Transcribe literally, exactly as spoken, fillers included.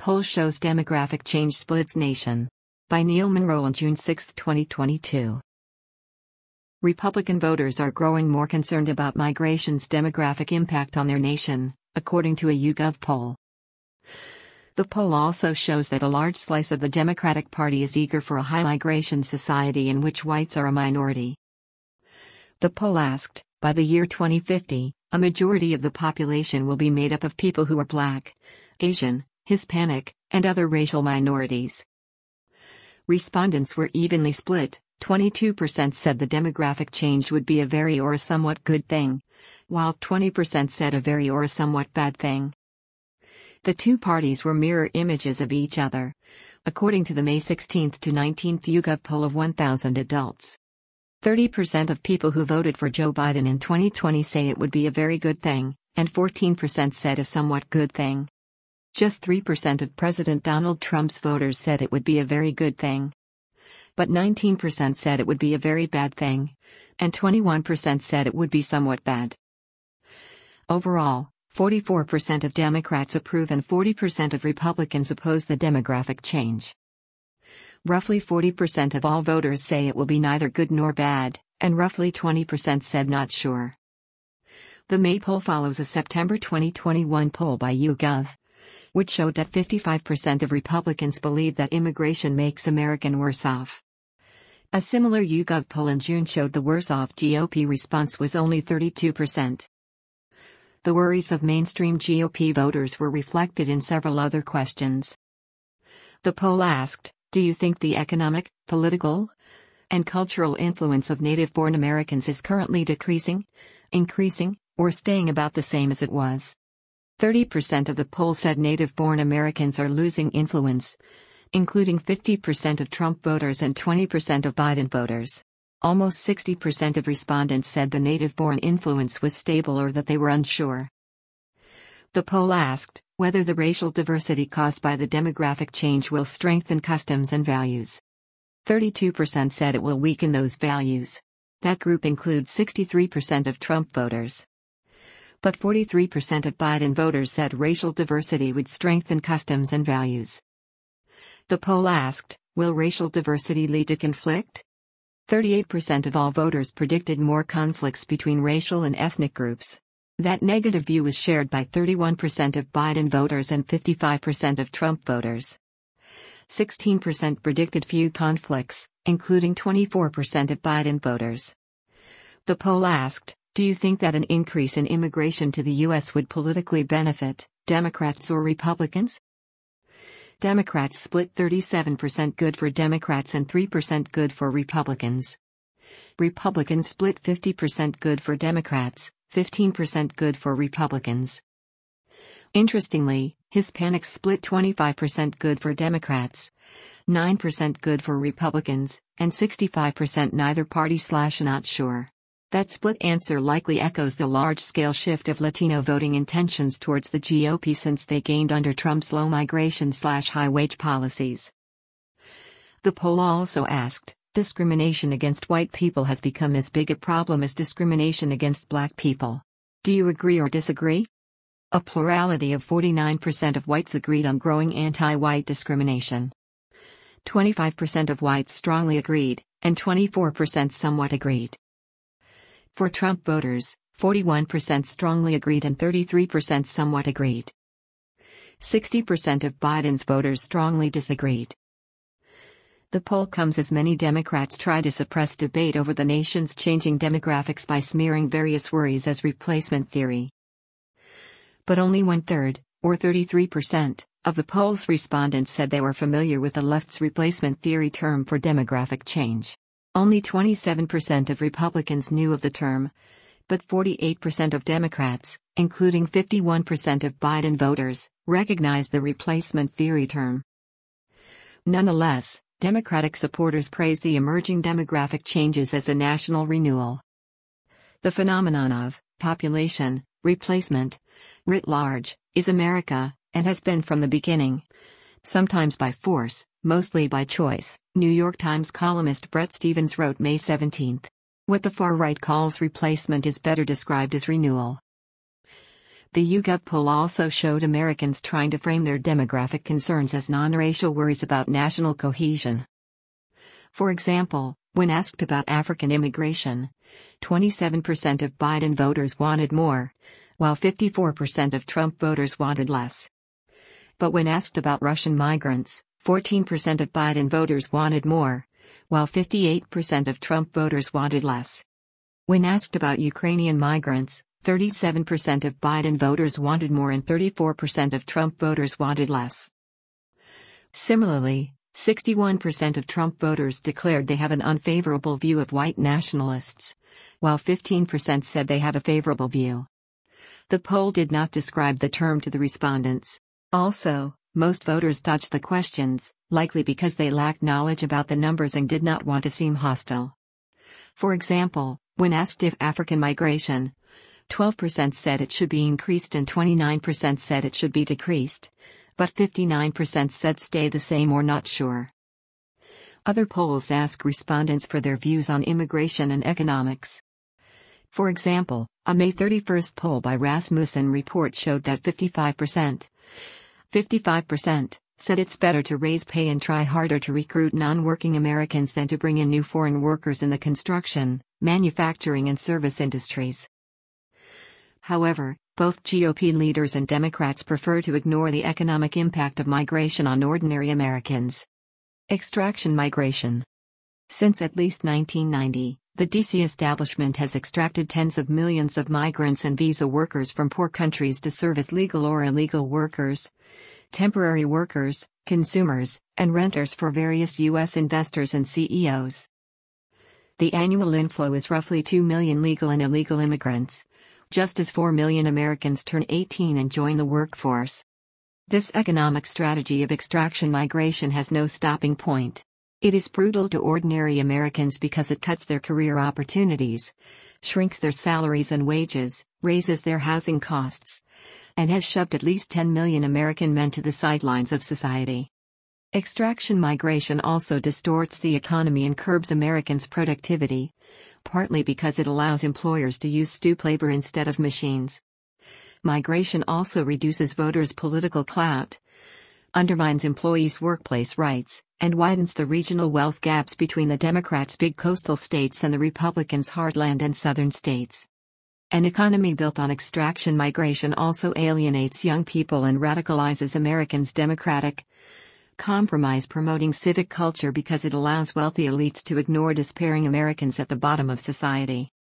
Poll shows demographic change splits nation. By Neil Monroe on June sixth, twenty twenty-two. Republican voters are growing more concerned about migration's demographic impact on their nation, according to a YouGov poll. The poll also shows that a large slice of the Democratic Party is eager for a high migration society in which whites are a minority. The poll asked, by the year twenty fifty, a majority of the population will be made up of people who are Black, Asian, Hispanic, and other racial minorities. Respondents were evenly split. twenty-two percent said the demographic change would be a very or a somewhat good thing, while twenty percent said a very or a somewhat bad thing. The two parties were mirror images of each other, according to the May sixteenth to nineteenth YouGov poll of one thousand adults. thirty percent of people who voted for Joe Biden in twenty twenty say it would be a very good thing, and fourteen percent said a somewhat good thing. Just three percent of President Donald Trump's voters said it would be a very good thing. But nineteen percent said it would be a very bad thing, and twenty-one percent said it would be somewhat bad. Overall, forty-four percent of Democrats approve and forty percent of Republicans oppose the demographic change. Roughly forty percent of all voters say it will be neither good nor bad, and roughly twenty percent said not sure. The May poll follows a September twenty twenty-one poll by YouGov, which showed that fifty-five percent of Republicans believe that immigration makes America worse off. A similar YouGov poll in June showed the worse-off G O P response was only thirty-two percent. The worries of mainstream G O P voters were reflected in several other questions. The poll asked, do you think the economic, political, and cultural influence of native-born Americans is currently decreasing, increasing, or staying about the same as it was? thirty percent of the poll said native-born Americans are losing influence, including fifty percent of Trump voters and twenty percent of Biden voters. Almost sixty percent of respondents said the native-born influence was stable or that they were unsure. The poll asked whether the racial diversity caused by the demographic change will strengthen customs and values. thirty-two percent said it will weaken those values. That group includes sixty-three percent of Trump voters. But forty-three percent of Biden voters said racial diversity would strengthen customs and values. The poll asked, will racial diversity lead to conflict? thirty-eight percent of all voters predicted more conflicts between racial and ethnic groups. That negative view was shared by thirty-one percent of Biden voters and fifty-five percent of Trump voters. sixteen percent predicted few conflicts, including twenty-four percent of Biden voters. The poll asked, do you think that an increase in immigration to the U S would politically benefit Democrats or Republicans? Democrats split thirty-seven percent good for Democrats and three percent good for Republicans. Republicans split fifty percent good for Democrats, fifteen percent good for Republicans. Interestingly, Hispanics split twenty-five percent good for Democrats, nine percent good for Republicans, and sixty-five percent neither party slash not sure. That split answer likely echoes the large-scale shift of Latino voting intentions towards the G O P since they gained under Trump's low migration slash high wage policies. The poll also asked, discrimination against white people has become as big a problem as discrimination against black people. Do you agree or disagree? A plurality of forty-nine percent of whites agreed on growing anti-white discrimination. twenty-five percent of whites strongly agreed, and twenty-four percent somewhat agreed. For Trump voters, forty-one percent strongly agreed and thirty-three percent somewhat agreed. sixty percent of Biden's voters strongly disagreed. The poll comes as many Democrats try to suppress debate over the nation's changing demographics by smearing various worries as replacement theory. But only one-third, or thirty-three percent, of the poll's respondents said they were familiar with the left's replacement theory term for demographic change. Only twenty-seven percent of Republicans knew of the term, but forty-eight percent of Democrats, including fifty-one percent of Biden voters, recognized the replacement theory term. Nonetheless, Democratic supporters praised the emerging demographic changes as a national renewal. The phenomenon of population replacement, writ large, is America, and has been from the beginning. Sometimes by force, mostly by choice, New York Times columnist Bret Stephens wrote May seventeenth. What the far right calls replacement is better described as renewal. The YouGov poll also showed Americans trying to frame their demographic concerns as non-racial worries about national cohesion. For example, when asked about African immigration, twenty-seven percent of Biden voters wanted more, while fifty-four percent of Trump voters wanted less. But when asked about Russian migrants, fourteen percent of Biden voters wanted more, while fifty-eight percent of Trump voters wanted less. When asked about Ukrainian migrants, thirty-seven percent of Biden voters wanted more and thirty-four percent of Trump voters wanted less. Similarly, sixty-one percent of Trump voters declared they have an unfavorable view of white nationalists, while fifteen percent said they have a favorable view. The poll did not describe the term to the respondents. Also, most voters dodged the questions, likely because they lacked knowledge about the numbers and did not want to seem hostile. For example, when asked if African migration, twelve percent said it should be increased and twenty-nine percent said it should be decreased, but fifty-nine percent said stay the same or not sure. Other polls ask respondents for their views on immigration and economics. For example, a May thirty-first poll by Rasmussen Report showed that fifty-five percent, fifty-five percent, said it's better to raise pay and try harder to recruit non-working Americans than to bring in new foreign workers in the construction, manufacturing and service industries. However, both G O P leaders and Democrats prefer to ignore the economic impact of migration on ordinary Americans. Extraction migration. Since at least nineteen ninety, the D C establishment has extracted tens of millions of migrants and visa workers from poor countries to serve as legal or illegal workers, temporary workers, consumers, and renters for various U S investors and C E Os. The annual inflow is roughly two million legal and illegal immigrants, just as four million Americans turn eighteen and join the workforce. This economic strategy of extraction migration has no stopping point. It is brutal to ordinary Americans because it cuts their career opportunities, shrinks their salaries and wages, raises their housing costs, and has shoved at least ten million American men to the sidelines of society. Extraction migration also distorts the economy and curbs Americans' productivity, partly because it allows employers to use stoop labor instead of machines. Migration also reduces voters' political clout, undermines employees' workplace rights, and widens the regional wealth gaps between the Democrats' big coastal states and the Republicans' heartland and southern states. An economy built on extraction migration also alienates young people and radicalizes Americans' democratic compromise, promoting civic culture because it allows wealthy elites to ignore despairing Americans at the bottom of society.